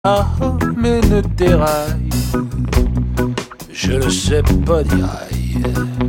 Ah, mais ne déraille, je ne sais pas dire aïe.